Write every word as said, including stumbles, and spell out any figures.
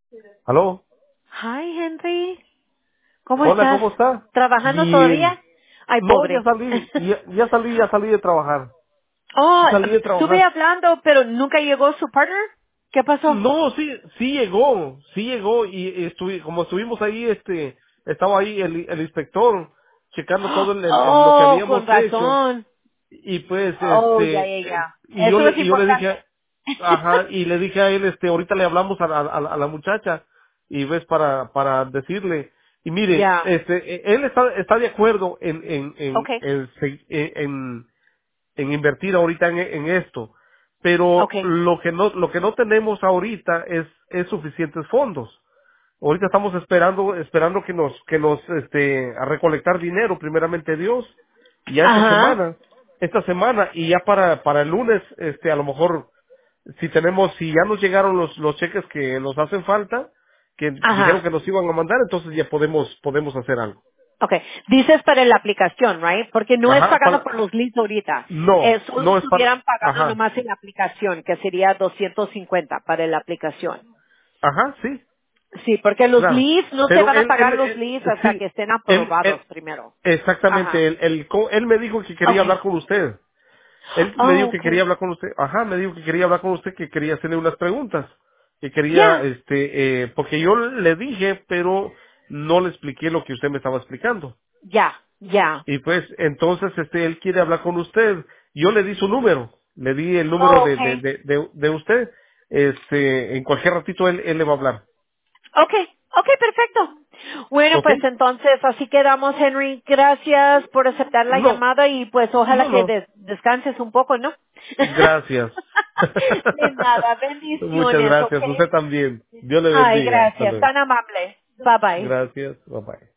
¿Aló? Hi, Henry. ¿Cómo Hola, estás? ¿cómo está? ¿Trabajando Bien. todavía? Ay, No, ya pobre. salí, ya, ya salí, ya salí de trabajar. Oh, Salí de estuve trabajar. hablando, pero nunca llegó su partner. ¿Qué pasó? No, sí, sí llegó, sí llegó y estuve, como estuvimos ahí, este, estaba ahí el, el inspector checando todo el, el- el- lo que Oh, habíamos con hecho razón. y pues, Oh, ya, este, ya, eh, ya. y yo Eso le, es y yo le importante. dije, ajá, y le dije a él, este, ahorita le hablamos a, la- a, la a la muchacha y ves para, para decirle, y mire, Ya. este, eh, él está, está de acuerdo en, en, en, Okay. en, se- en, en- en invertir ahorita en, en esto, pero Okay. lo que no, lo que no tenemos ahorita es, es suficientes fondos. Ahorita estamos esperando, esperando que nos, que nos, este, a recolectar dinero, primeramente Dios, ya esta Ajá. semana, esta semana, y ya para, para el lunes, este, a lo mejor, si tenemos, si ya nos llegaron los, los cheques que nos hacen falta, que dijeron Ajá. que nos iban a mandar, entonces ya podemos, podemos hacer algo. Okay. Dices para la aplicación, right? Porque no es Ajá, pagando para, por los leads ahorita. no, Eh, solo no es para, estuvieran pagando ajá, nomás en la aplicación, que sería doscientos cincuenta para la aplicación. ajá, sí, Sí, porque los claro. leads no se Pero van a él, él, pagar los él- leads hasta sí, que estén él, él, aprobados primero. exactamente, Ajá. él, él, co- él me dijo que quería hablar Okay. con usted. Él me dijo Oh, que quería okay. hablar con usted. Ajá, me dijo que quería hablar con usted, que quería hacerle unas preguntas. Que quería, Ya, este, eh, porque yo le dije, pero no le expliqué lo que usted me estaba explicando. ya, ya. Y pues, entonces, este, él quiere hablar con usted. Yo le di su número. Le di el número Oh, de, de, okay. de, de, de usted. Este, en cualquier ratito él, él le va a hablar. Okay, okay, perfecto. Bueno, ¿Ok? pues entonces así quedamos, Henry. Gracias por aceptar la No, llamada y pues ojalá no, que no. des- descanses un poco, ¿no? Gracias. De nada, Muchas bendiciones, ¿ok? gracias. Usted también. Dios le Ay, bendiga. Hasta gracias, luego. tan amable. Bye bye. Gracias. Bye bye.